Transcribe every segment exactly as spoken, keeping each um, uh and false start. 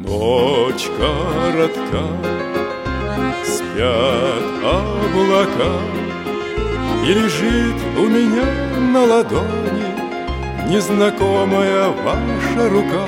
Ночь коротка, спят облака, и лежит у меня на ладони незнакомая ваша рука.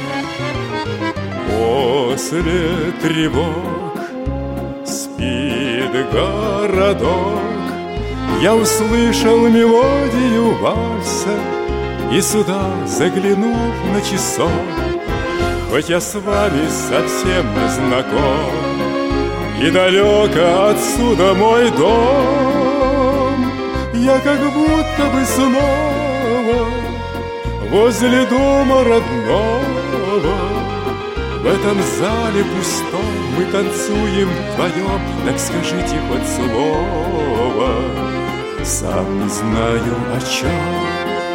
После тревог спит городок, я услышал мелодию вальса и сюда заглянул на часок. Хоть я с вами совсем не знаком, и далеко отсюда мой дом, я как будто бы снова возле дома родного. В этом зале пустом мы танцуем вдвоем, так скажите хоть слово, сам не знаю о чем.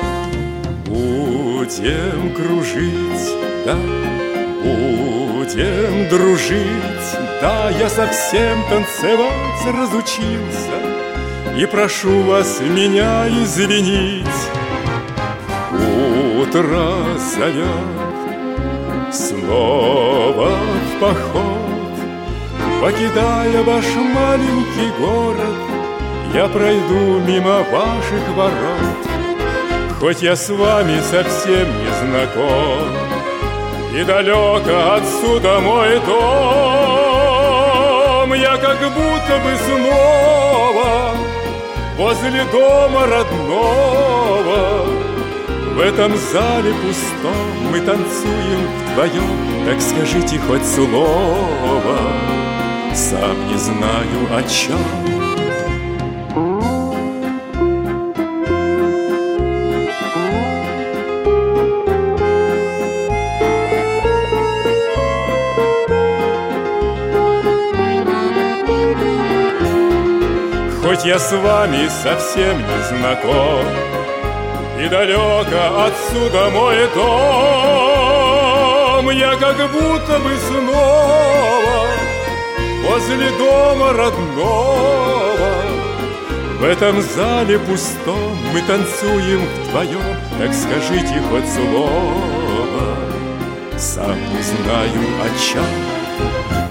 Будем кружить, да, будем дружить, да, я совсем танцевать разучился, и прошу вас меня извинить. Утро зовет снова в поход, покидая ваш маленький город, я пройду мимо ваших ворот. Хоть я с вами совсем не знаком, и далеко отсюда мой дом, я как будто бы снова возле дома родного. В этом зале пустом мы танцуем вдвоем, так скажите хоть слово, сам не знаю о чем. Хоть я с вами совсем не знаком, и далеко отсюда мой дом, я как будто бы снова возле дома родного. В этом зале пустом мы танцуем вдвоем, так скажите хоть слово, сам не знаю о чем.